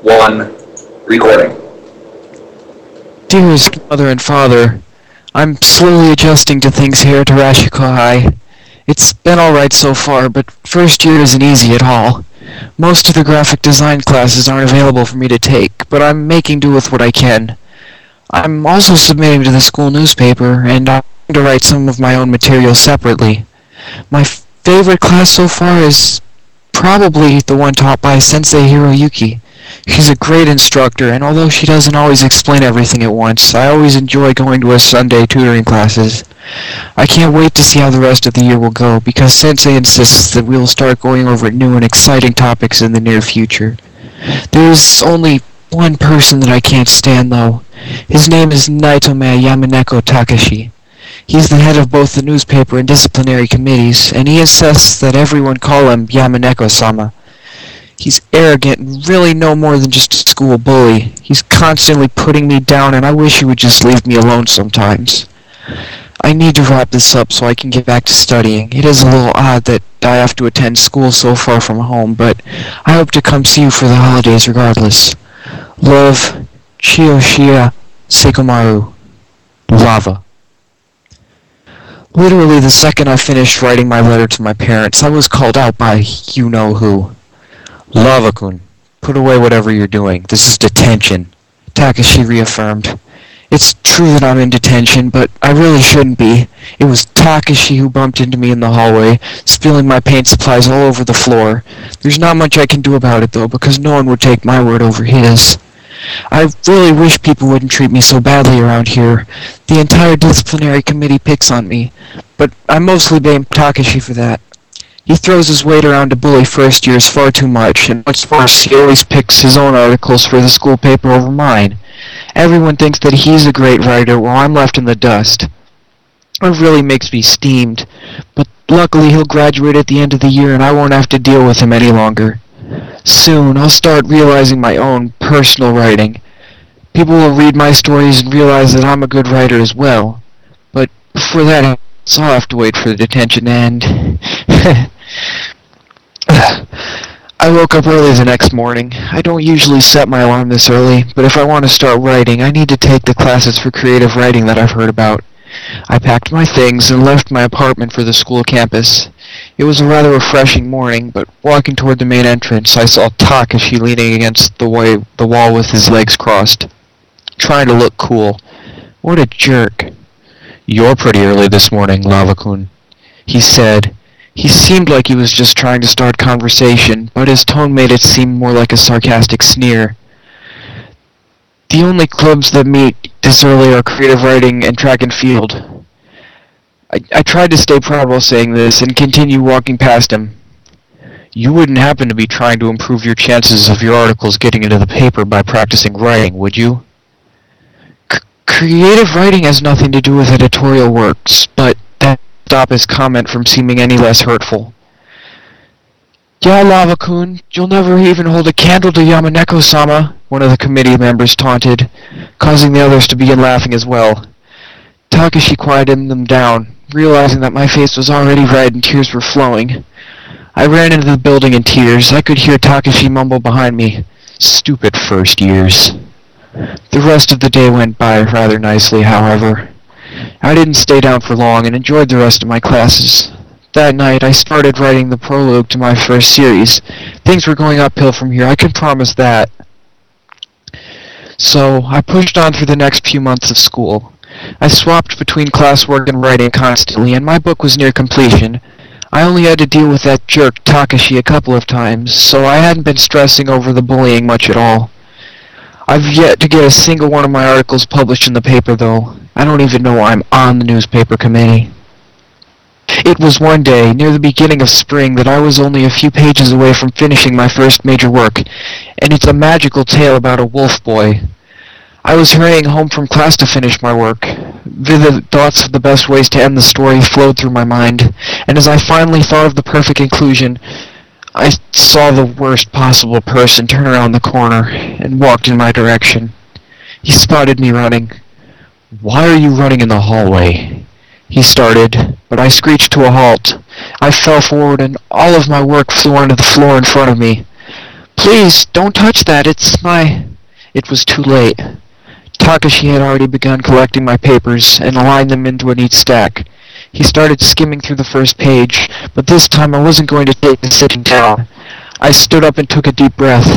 1, recording. Dearest mother and father, I'm slowly adjusting to things here at Arashiko High. It's been alright so far, but first year isn't easy at all. Most of the graphic design classes aren't available for me to take, but I'm making do with what I can. I'm also submitting to the school newspaper, and I'm going to write some of my own material separately. My favorite class so far is probably the one taught by Sensei Hiroyuki. She's a great instructor, and although she doesn't always explain everything at once, I always enjoy going to her Sunday tutoring classes. I can't wait to see how the rest of the year will go, because Sensei insists that we will start going over new and exciting topics in the near future. There's only one person that I can't stand, though. His name is Naitome Yamaneko Takashi. He's the head of both the newspaper and disciplinary committees, and he insists that everyone call him Yamaneko-sama. He's arrogant and really no more than just a school bully. He's constantly putting me down, and I wish he would just leave me alone sometimes. I need to wrap this up so I can get back to studying. It is a little odd that I have to attend school so far from home, but I hope to come see you for the holidays regardless. Love, Chiyoshia Seikomaru. Lava. Literally the second I finished writing my letter to my parents, I was called out by you-know-who. Lava-kun, put away whatever you're doing. This is detention, Takashi reaffirmed. It's true that I'm in detention, but I really shouldn't be. It was Takashi who bumped into me in the hallway, spilling my paint supplies all over the floor. There's not much I can do about it, though, because no one would take my word over his. I really wish people wouldn't treat me so badly around here. The entire disciplinary committee picks on me, but I mostly blame Takashi for that. He throws his weight around to bully first years far too much, and what's worse, he always picks his own articles for the school paper over mine. Everyone thinks that he's a great writer while I'm left in the dust. It really makes me steamed, but luckily he'll graduate at the end of the year and I won't have to deal with him any longer. Soon, I'll start realizing my own personal writing. People will read my stories and realize that I'm a good writer as well. But before that happens, I'll have to wait for the detention to end. I woke up early the next morning. I don't usually set my alarm this early, but if I want to start writing, I need to take the classes for creative writing that I've heard about. I packed my things and left my apartment for the school campus. It was a rather refreshing morning, but walking toward the main entrance, I saw Takashi leaning against the wall with his legs crossed, trying to look cool. What a jerk. You're pretty early this morning, Lava-kun, he said. He seemed like he was just trying to start conversation, but his tone made it seem more like a sarcastic sneer. The only clubs that meet this early are creative writing and track and field. I tried to stay proud while saying this and continue walking past him. You wouldn't happen to be trying to improve your chances of your articles getting into the paper by practicing writing, would you? Creative writing has nothing to do with editorial works, but that doesn't stop his comment from seeming any less hurtful. Yeah, Lava-kun, you'll never even hold a candle to Yamaneko-sama, one of the committee members taunted, causing the others to begin laughing as well. Takashi quieted them down, realizing that my face was already red and tears were flowing. I ran into the building in tears. I could hear Takashi mumble behind me, "Stupid first years." The rest of the day went by rather nicely, however. I didn't stay down for long and enjoyed the rest of my classes. That night, I started writing the prologue to my first series. Things were going uphill from here, I can promise that. So, I pushed on through the next few months of school. I swapped between classwork and writing constantly, and my book was near completion. I only had to deal with that jerk Takashi a couple of times, so I hadn't been stressing over the bullying much at all. I've yet to get a single one of my articles published in the paper, though. I don't even know I'm on the newspaper committee. It was one day, near the beginning of spring, that I was only a few pages away from finishing my first major work, and it's a magical tale about a wolf boy. I was hurrying home from class to finish my work. Vivid thoughts of the best ways to end the story flowed through my mind, and as I finally thought of the perfect conclusion, I saw the worst possible person turn around the corner and walked in my direction. He spotted me running. "Why are you running in the hallway?" he started, but I screeched to a halt. I fell forward and all of my work flew onto the floor in front of me. Please, don't touch that, it's my... It was too late. Takashi had already begun collecting my papers and aligned them into a neat stack. He started skimming through the first page, but this time I wasn't going to take the sitting down. I stood up and took a deep breath.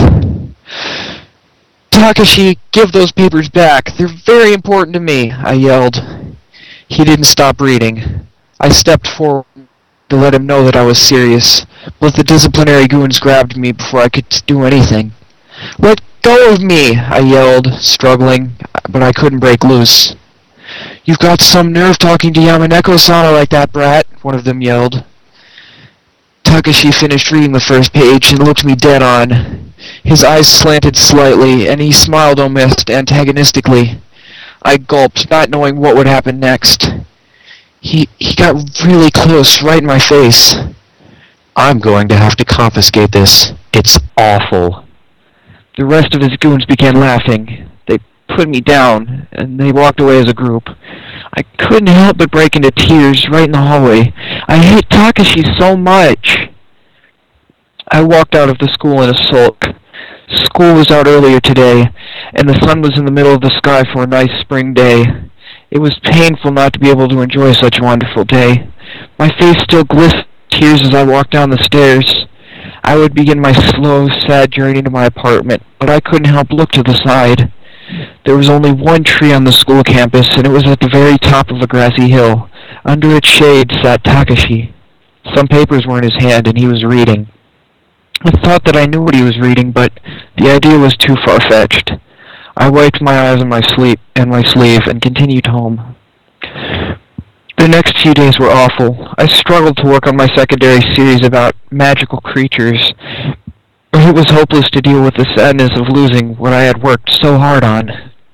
Takashi, give those papers back. They're very important to me, I yelled. He didn't stop reading. I stepped forward to let him know that I was serious, but the disciplinary goons grabbed me before I could do anything. Let go of me, I yelled, struggling, but I couldn't break loose. You've got some nerve talking to Yamaneko-sama like that, brat, one of them yelled. Takashi finished reading the first page and looked me dead on. His eyes slanted slightly, and he smiled almost antagonistically. I gulped, not knowing what would happen next. He got really close, right in my face. I'm going to have to confiscate this. It's awful. The rest of his goons began laughing. They put me down, and they walked away as a group. I couldn't help but break into tears right in the hallway. I hate Takashi so much. I walked out of the school in a sulk. School was out earlier today, and the sun was in the middle of the sky for a nice spring day. It was painful not to be able to enjoy such a wonderful day. My face still glistened with tears as I walked down the stairs. I would begin my slow, sad journey to my apartment, but I couldn't help look to the side. There was only one tree on the school campus, and it was at the very top of a grassy hill. Under its shade sat Takashi. Some papers were in his hand, and he was reading. I thought that I knew what he was reading, but the idea was too far-fetched. I wiped my eyes on my sleeve and continued home. The next few days were awful. I struggled to work on my secondary series about magical creatures. It was hopeless to deal with the sadness of losing what I had worked so hard on.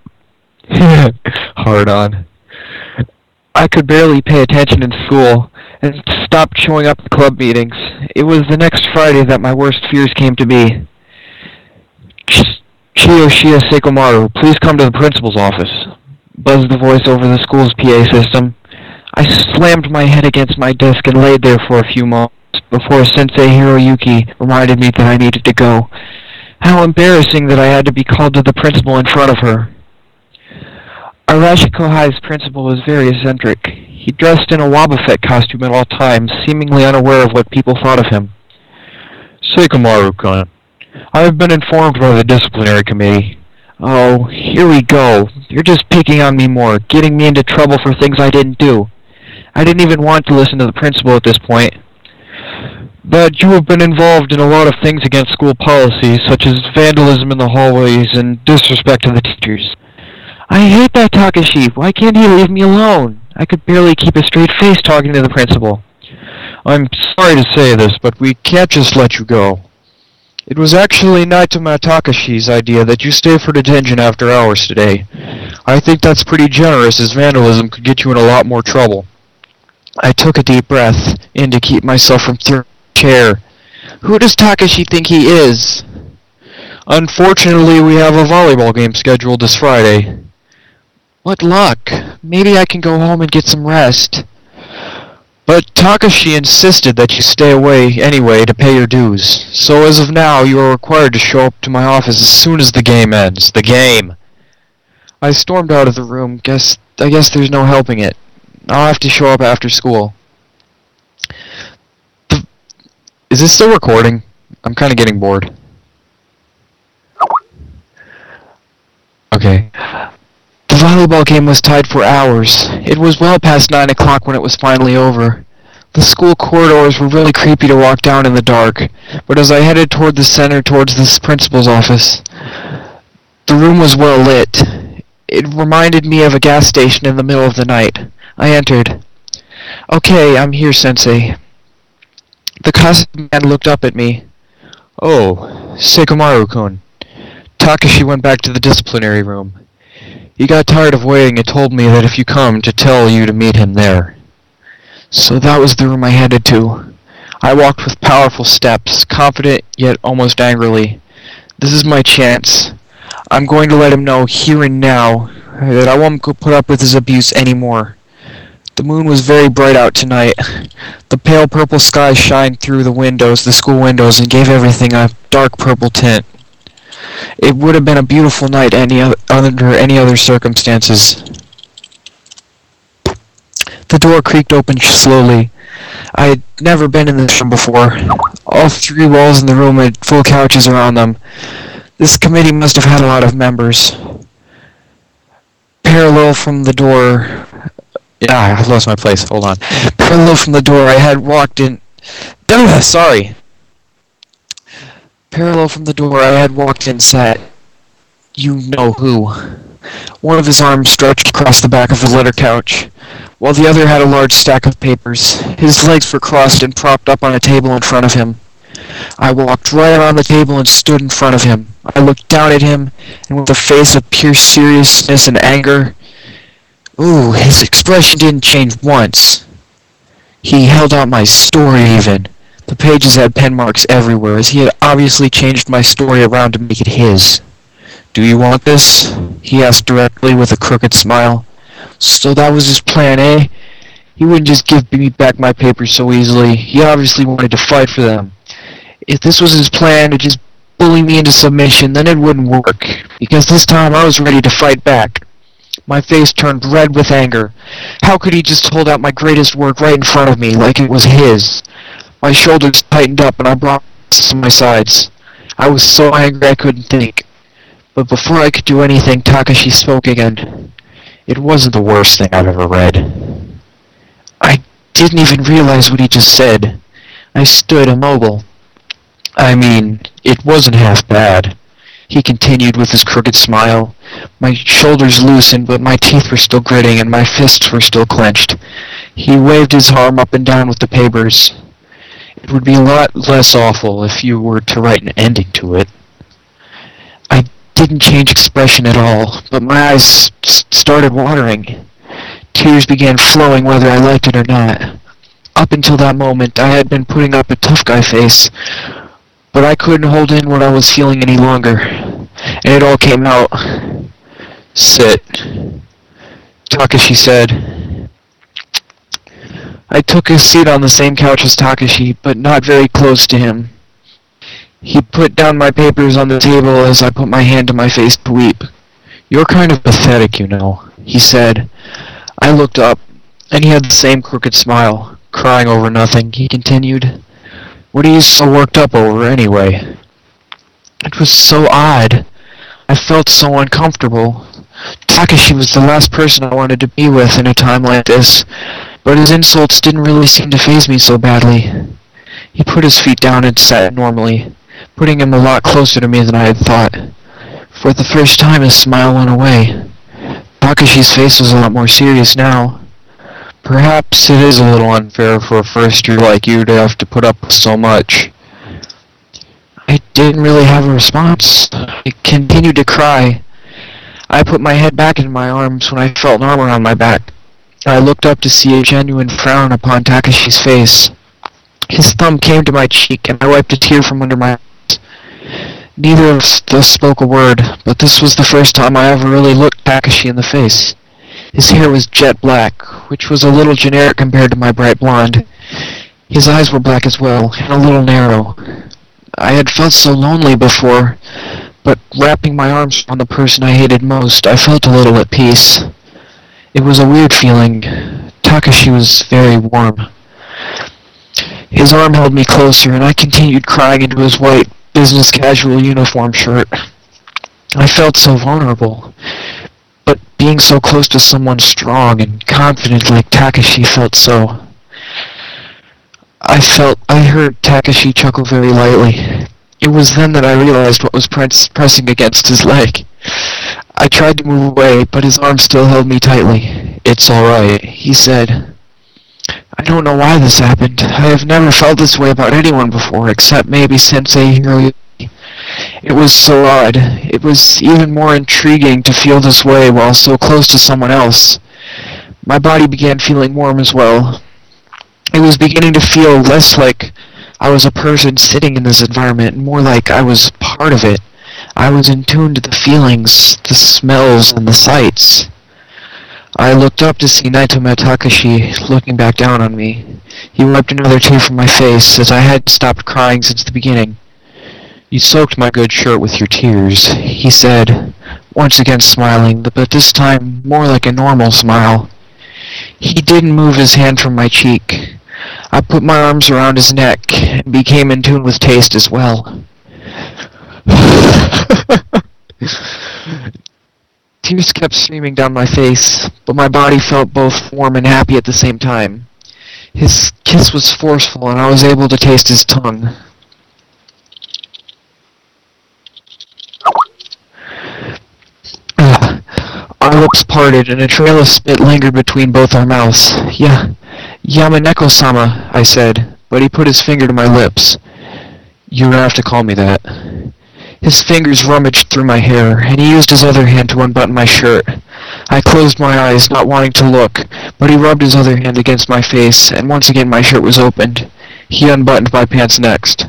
Hard on. I could barely pay attention in school, and stopped showing up at club meetings. It was the next Friday that my worst fears came to be. Chiyoshia Seikomaru, please come to the principal's office, buzzed the voice over the school's PA system. I slammed my head against my desk and laid there for a few moments before Sensei Hiroyuki reminded me that I needed to go. How embarrassing that I had to be called to the principal in front of her. Arashi Kohai's principal was very eccentric. He dressed in a Wobbuffet costume at all times, seemingly unaware of what people thought of him. Seikomaru-kun, I have been informed by the disciplinary committee. Oh, here we go. You're just picking on me more, getting me into trouble for things I didn't do. I didn't even want to listen to the principal at this point. That you have been involved in a lot of things against school policy, such as vandalism in the hallways and disrespect to the teachers. I hate that Takashi. Why can't he leave me alone? I could barely keep a straight face talking to the principal. I'm sorry to say this, but we can't just let you go. It was actually Naitama Takashi's idea that you stay for detention after hours today. I think that's pretty generous, as vandalism could get you in a lot more trouble. I took a deep breath in to keep myself from throwing the chair. Who does Takashi think he is? Unfortunately, we have a volleyball game scheduled this Friday. What luck. Maybe I can go home and get some rest. But Takashi insisted that you stay away anyway to pay your dues. So as of now, you are required to show up to my office as soon as the game ends. The game! I stormed out of the room. I guess there's no helping it. I'll have to show up after school. Is this still recording? I'm kind of getting bored. Okay. The volleyball game was tied for hours. It was well past 9 o'clock when it was finally over. The school corridors were really creepy to walk down in the dark, but as I headed toward the center towards the principal's office, the room was well lit. It reminded me of a gas station in the middle of the night. I entered. Okay, I'm here, Sensei. The costume man looked up at me. Oh, Seikomaru-kun. Takashi went back to the disciplinary room. He got tired of waiting and told me that if you come, to tell you to meet him there. So that was the room I headed to. I walked with powerful steps, confident yet almost angrily. This is my chance. I'm going to let him know here and now that I won't put up with his abuse anymore. The moon was very bright out tonight. The pale purple sky shined through the school windows, and gave everything a dark purple tint. It would have been a beautiful night under any other circumstances. The door creaked open slowly. I had never been in this room before. All three walls in the room had full couches around them. This committee must have had a lot of members. Parallel from the door... I lost my place. Hold on. Parallel from the door, I had walked in... Sorry. Parallel from the door, I had walked in sat... You know who. One of his arms stretched across the back of the leather couch, while the other had a large stack of papers. His legs were crossed and propped up on a table in front of him. I walked right around the table and stood in front of him. I looked down at him, and with a face of pure seriousness and anger... his expression didn't change once. He held out my story even. The pages had pen marks everywhere, as he had obviously changed my story around to make it his. "Do you want this?" he asked directly with a crooked smile. So that was his plan, eh? He wouldn't just give me back my papers so easily. He obviously wanted to fight for them. If this was his plan to just bully me into submission, then it wouldn't work, because this time I was ready to fight back. My face turned red with anger. How could he just hold out my greatest work right in front of me, like it was his? My shoulders tightened up and I brought to my sides. I was so angry I couldn't think. But before I could do anything, Takashi spoke again. It wasn't the worst thing I've ever read. I didn't even realize what he just said. I stood immobile. I mean, it wasn't half bad. He continued with his crooked smile. My shoulders loosened, but my teeth were still gritting and my fists were still clenched. He waved his arm up and down with the papers. It would be a lot less awful if you were to write an ending to it. I didn't change expression at all, but my eyes started watering. Tears began flowing whether I liked it or not. Up until that moment, I had been putting up a tough guy face, but I couldn't hold in what I was feeling any longer, and it all came out. "Sit," Takashi said. I took a seat on the same couch as Takashi, but not very close to him. He put down my papers on the table as I put my hand to my face to weep. "You're kind of pathetic, you know," he said. I looked up, and he had the same crooked smile. "Crying over nothing," he continued. "What are you so worked up over, anyway?" It was so odd. I felt so uncomfortable. Takashi was the last person I wanted to be with in a time like this, but his insults didn't really seem to faze me so badly. He put his feet down and sat normally, putting him a lot closer to me than I had thought. For the first time his smile went away. Takashi's face was a lot more serious now. "Perhaps it is a little unfair for a first year like you to have to put up with so much." I didn't really have a response. I continued to cry. I put my head back into my arms when I felt an arm around my back. I looked up to see a genuine frown upon Takashi's face. His thumb came to my cheek, and I wiped a tear from under my eyes. Neither of us spoke a word, but this was the first time I ever really looked Takashi in the face. His hair was jet black, which was a little generic compared to my bright blonde. His eyes were black as well, and a little narrow. I had felt so lonely before, but wrapping my arms around the person I hated most, I felt a little at peace. It was a weird feeling. Takashi was very warm. His arm held me closer, and I continued crying into his white, business casual uniform shirt. I felt so vulnerable, but being so close to someone strong and confident like Takashi felt so... I heard Takashi chuckle very lightly. It was then that I realized what was pressing against his leg. I tried to move away, but his arm still held me tightly. "It's alright," he said. I don't know why this happened. I have never felt this way about anyone before, except maybe Sensei Hiroyuki. It was so odd. It was even more intriguing to feel this way while so close to someone else. My body began feeling warm as well. It was beginning to feel less like I was a person sitting in this environment, and more like I was part of it. I was in tune to the feelings, the smells, and the sights. I looked up to see Naitome Takashi looking back down on me. He wiped another tear from my face, as I hadn't stopped crying since the beginning. "You soaked my good shirt with your tears," he said, once again smiling, but this time more like a normal smile. He didn't move his hand from my cheek. I put my arms around his neck and became in tune with taste as well. Tears kept streaming down my face, but my body felt both warm and happy at the same time. His kiss was forceful, and I was able to taste his tongue. Our lips parted, and a trail of spit lingered between both our mouths. Yamaneko-sama, I said, but he put his finger to my lips. "You don't have to call me that." His fingers rummaged through my hair, and he used his other hand to unbutton my shirt. I closed my eyes, not wanting to look, but he rubbed his other hand against my face, and once again my shirt was opened. He unbuttoned my pants next.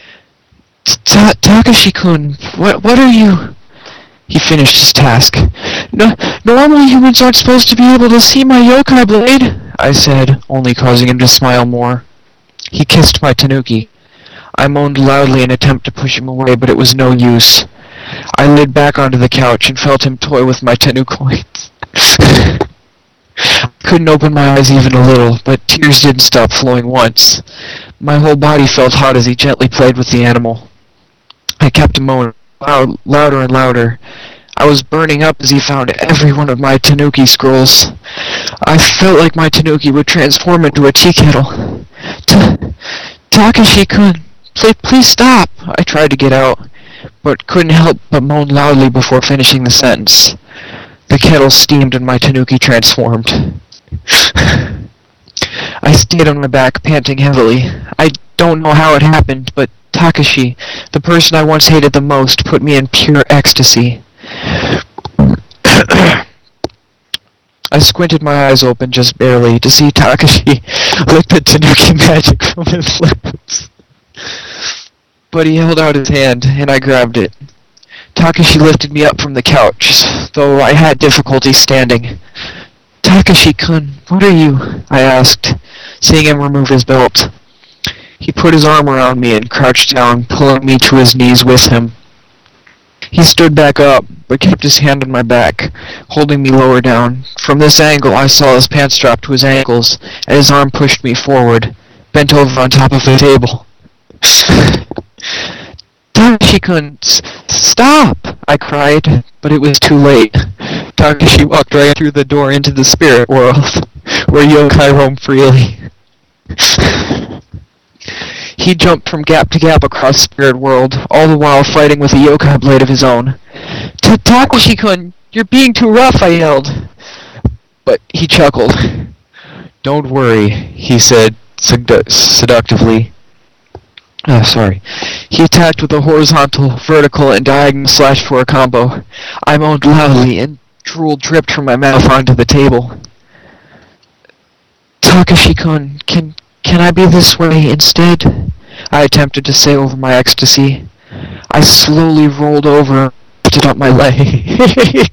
"Takashi-kun, what are you—" He finished his task. Normal humans aren't supposed to be able to see my yokai blade," I said, only causing him to smile more. He kissed my tanuki. I moaned loudly in an attempt to push him away, but it was no use. I laid back onto the couch and felt him toy with my tenukoids. I couldn't open my eyes even a little, but tears didn't stop flowing once. My whole body felt hot as he gently played with the animal. I kept moaning, louder and louder. I was burning up as he found every one of my tanuki scrolls. I felt like my tanuki would transform into a tea kettle. "Takashi-kun, please stop!" I tried to get out, but couldn't help but moan loudly before finishing the sentence. The kettle steamed and my tanuki transformed. I stayed on my back, panting heavily. I don't know how it happened, but Takashi, the person I once hated the most, put me in pure ecstasy. I squinted my eyes open just barely to see Takashi lick the tanuki magic from his lips. But he held out his hand, and I grabbed it. Takashi lifted me up from the couch, though I had difficulty standing. "Takashi-kun, what are you?" I asked, seeing him remove his belt. He put his arm around me and crouched down, pulling me to his knees with him. He stood back up, but kept his hand on my back, holding me lower down. From this angle, I saw his pants strapped to his ankles, and his arm pushed me forward, bent over on top of the table. "Takashi-kun, stop!" I cried, but it was too late. Takashi walked right through the door into the spirit world, where yokai roam freely. He jumped from gap to gap across Spirit World, all the while fighting with a yokai blade of his own. "Takashi-kun, you're being too rough," I yelled. But he chuckled. "Don't worry," he said seductively. He attacked with a horizontal, vertical, and diagonal slash for a combo. I moaned loudly, and drool dripped from my mouth onto the table. "Takashi-kun, can I be this way instead?" I attempted to say over my ecstasy. I slowly rolled over and lifted up my legs.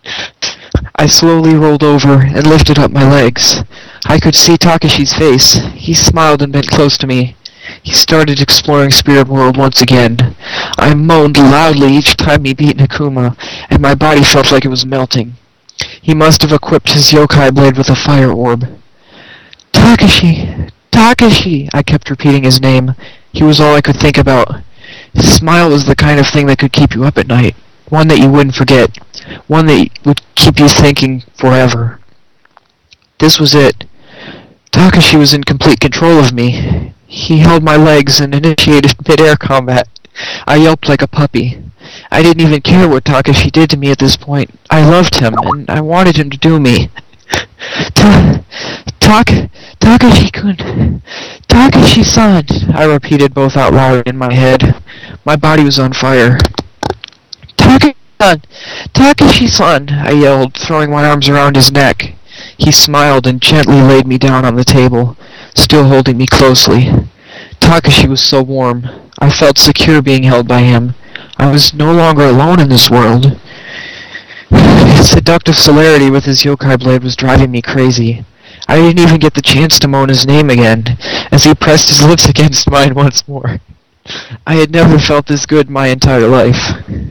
I could see Takashi's face. He smiled and bent close to me. He started exploring Spirit World once again. I moaned loudly each time he beat Nakuma, and my body felt like it was melting. He must have equipped his yokai blade with a fire orb. "Takashi! Takashi!" I kept repeating his name. He was all I could think about. His smile was the kind of thing that could keep you up at night. One that you wouldn't forget. One that would keep you thinking forever. This was it. Takashi was in complete control of me. He held my legs and initiated mid-air combat. I yelped like a puppy. I didn't even care what Takashi did to me at this point. I loved him, and I wanted him to do me. Takashi-kun, Takashi-san, I repeated both out loud in my head. My body was on fire. "Takashi-san, Takashi-san," I yelled, throwing my arms around his neck. He smiled and gently laid me down on the table, still holding me closely. Takashi was so warm. I felt secure being held by him. I was no longer alone in this world. His seductive celerity with his yokai blade was driving me crazy. I didn't even get the chance to moan his name again, as he pressed his lips against mine once more. I had never felt this good my entire life.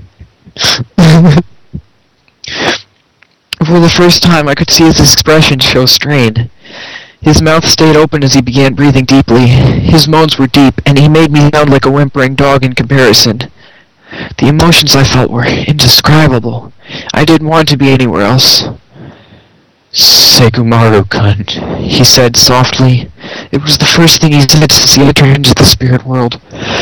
For the first time, I could see his expression show strain. His mouth stayed open as he began breathing deeply. His moans were deep, and he made me sound like a whimpering dog in comparison. The emotions I felt were indescribable. I didn't want to be anywhere else. Seikumaru-kun, he said softly. It was the first thing he said since he entered into the spirit world.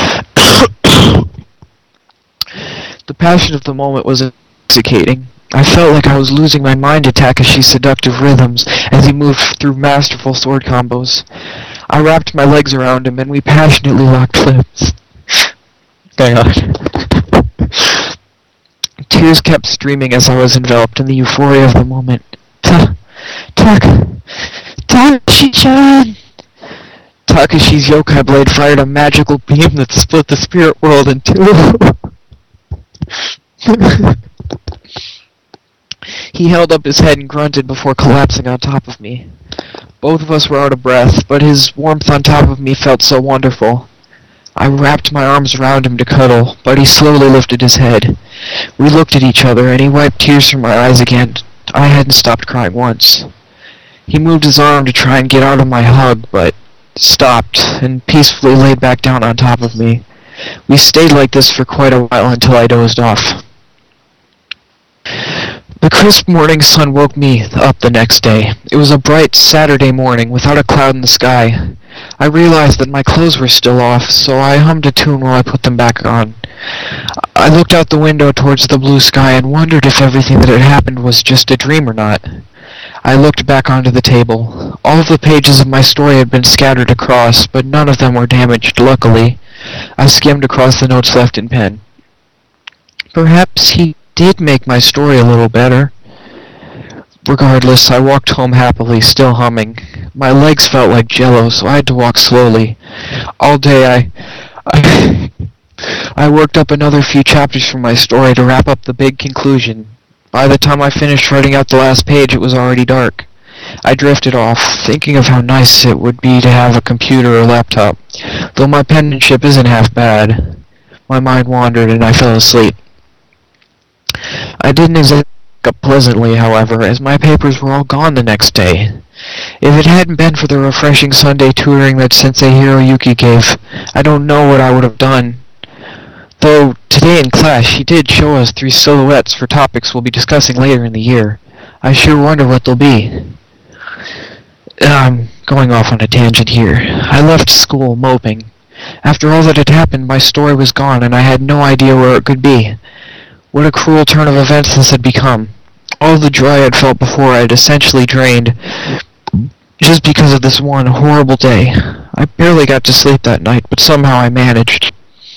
The passion of the moment was intoxicating. I felt like I was losing my mind to Takashi's seductive rhythms as he moved through masterful sword combos. I wrapped my legs around him and we passionately locked lips. Hang on. Tears kept streaming as I was enveloped in the euphoria of the moment. Takashi-chan! Takashi's yokai blade fired a magical beam that split the spirit world in two. He held up his head and grunted before collapsing on top of me. Both of us were out of breath, but his warmth on top of me felt so wonderful. I wrapped my arms around him to cuddle, but he slowly lifted his head. We looked at each other, and he wiped tears from my eyes again. I hadn't stopped crying once. He moved his arm to try and get out of my hug, but stopped, and peacefully laid back down on top of me. We stayed like this for quite a while until I dozed off. The crisp morning sun woke me up the next day. It was a bright Saturday morning without a cloud in the sky. I realized that my clothes were still off, so I hummed a tune while I put them back on. I looked out the window towards the blue sky and wondered if everything that had happened was just a dream or not. I looked back onto the table. All of the pages of my story had been scattered across, but none of them were damaged, luckily. I skimmed across the notes left in pen. Perhaps he did make my story a little better. Regardless, I walked home happily, still humming. My legs felt like jello, so I had to walk slowly. All day I worked up another few chapters from my story to wrap up the big conclusion. By the time I finished writing out the last page, it was already dark. I drifted off, thinking of how nice it would be to have a computer or laptop. Though my penmanship isn't half bad. My mind wandered and I fell asleep. I didn't exactly wake up pleasantly, however, as my papers were all gone the next day. If it hadn't been for the refreshing Sunday tutoring that Sensei Hiroyuki gave, I don't know what I would have done. Though today in class she did show us 3 silhouettes for topics we'll be discussing later in the year. I sure wonder what they'll be. I'm going off on a tangent here. I left school moping. After all that had happened, my story was gone and I had no idea where it could be. What a cruel turn of events this had become. All the joy I had felt before I had essentially drained just because of this one horrible day. I barely got to sleep that night, but somehow I managed.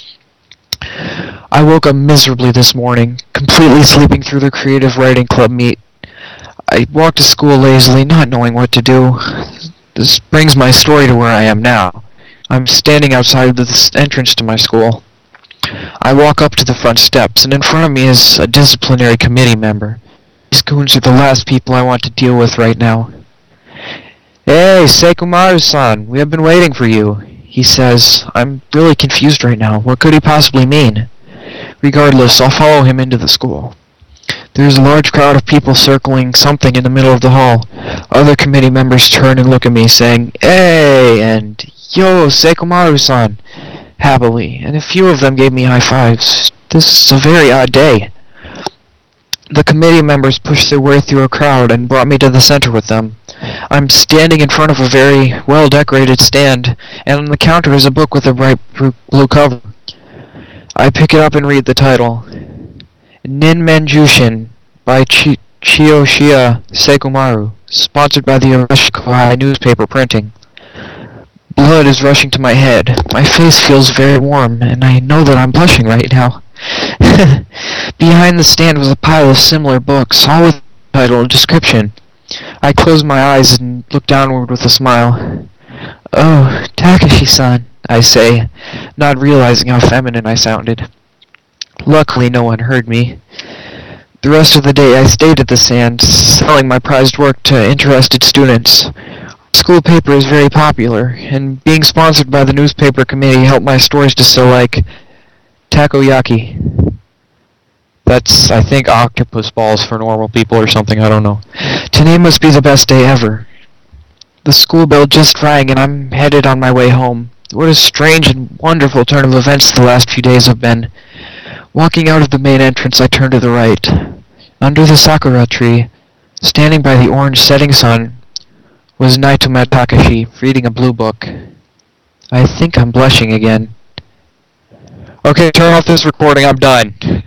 I woke up miserably this morning, completely sleeping through the creative writing club meet. I walked to school lazily, not knowing what to do. This brings my story to where I am now. I'm standing outside the entrance to my school. I walk up to the front steps, and in front of me is a disciplinary committee member. These goons are the last people I want to deal with right now. "Hey, Seikumaru-san, we have been waiting for you," he says. I'm really confused right now. What could he possibly mean? Regardless, I'll follow him into the school. There's a large crowd of people circling something in the middle of the hall. Other committee members turn and look at me, saying, "Hey!" and "Yo, Seikumaru-san!" happily, and a few of them gave me high fives. This is a very odd day. The committee members pushed their way through a crowd and brought me to the center with them. I'm standing in front of a very well-decorated stand, and on the counter is a book with a bright blue cover. I pick it up and read the title. Ninmenjushin by Chiyoshiya Seikumaru, sponsored by the Arashikohai newspaper printing. Blood is rushing to my head. My face feels very warm, and I know that I'm blushing right now. Behind the stand was a pile of similar books, all with a title and description. I close my eyes and look downward with a smile. "Oh, Takashi-san," I say, not realizing how feminine I sounded. Luckily, no one heard me. The rest of the day I stayed at the Sands, selling my prized work to interested students. The school paper is very popular, and being sponsored by the newspaper committee helped my stories to sell like takoyaki. That's, I think, octopus balls for normal people or something, I don't know. Today must be the best day ever. The school bell just rang and I'm headed on my way home. What a strange and wonderful turn of events the last few days have been. Walking out of the main entrance, I turned to the right. Under the sakura tree, standing by the orange setting sun, was Naitoma Takashi, reading a blue book. I think I'm blushing again. Okay, turn off this recording, I'm done.